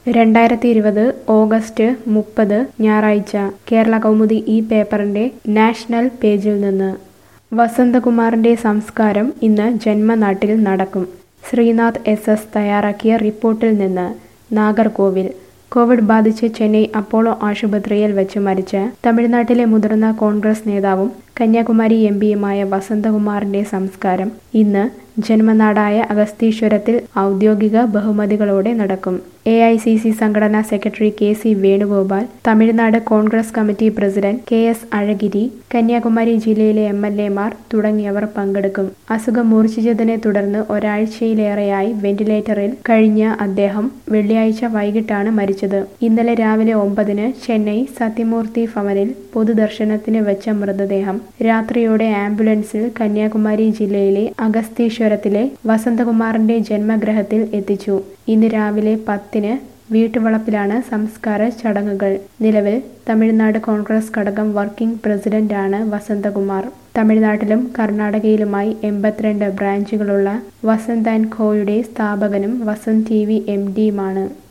2020 August 30 ഞായറാഴ്ച കേരള കൗമുദി ഈ പേപ്പറിന്റെ നാഷണൽ പേജിൽ നിന്ന് വസന്തകുമാറിന്റെ സംസ്കാരം ഇന്ന് ജന്മനാട്ടിൽ നടക്കും. ശ്രീനാഥ് എസ് തയ്യാറാക്കിയ റിപ്പോർട്ടിൽ നിന്ന് നാഗർകോവിൽ. കോവിഡ് ബാധിച്ച് ചെന്നൈ അപ്പോളോ ആശുപത്രിയിൽ വെച്ച് മരിച്ച തമിഴ്നാട്ടിലെ മുതിർന്ന കോൺഗ്രസ് നേതാവും കന്യാകുമാരി എംപിയുമായ വസന്തകുമാറിന്റെ സംസ്കാരം ഇന്ന് ജന്മനാടായ അഗസ്തീശ്വരത്തിൽ ഔദ്യോഗിക ബഹുമതികളോടെ നടക്കും. AICC സംഘടനാ secretary KC Venugopal, Tamil Nadu Congress committee president KS അഴഗിരി, കന്യാകുമാരി ജില്ലയിലെ MLAമാർ തുടങ്ങിയവർ പങ്കെടുക്കും. അസുഖം മൂർച്ഛിച്ചതിനെ തുടർന്ന് ഒരാഴ്ചയിലേറെയായി വെന്റിലേറ്ററിൽ കഴിഞ്ഞ അദ്ദേഹം വെള്ളിയാഴ്ച വൈകിട്ടാണ് മരിച്ചത്. ഇന്നലെ രാവിലെ 9-ന് ചെന്നൈ സത്യമൂർത്തി ഭവനിൽ പൊതുദർശനത്തിന് വെച്ച മൃതദേഹം രാത്രിയോടെ ആംബുലൻസിൽ കന്യാകുമാരി ജില്ലയിലെ അഗസ്തീശ്വരത്തിലെ വസന്തകുമാറിന്റെ ജന്മഗൃഹത്തിൽ എത്തിച്ചു. ഇന്ന് രാവിലെ 10-ന് വീട്ടുവളപ്പിലാണ് സംസ്കാര ചടങ്ങുകൾ. നിലവിൽ തമിഴ്നാട് കോൺഗ്രസ് ഘടകം വർക്കിംഗ് പ്രസിഡന്റാണ് വസന്തകുമാർ. തമിഴ്നാട്ടിലും കർണാടകയിലുമായി 82 ബ്രാഞ്ചുകളുള്ള വസന്ത് ആൻഡ് കോയുടെ സ്ഥാപകനും വസന്ത് TV MDയുമാണ്.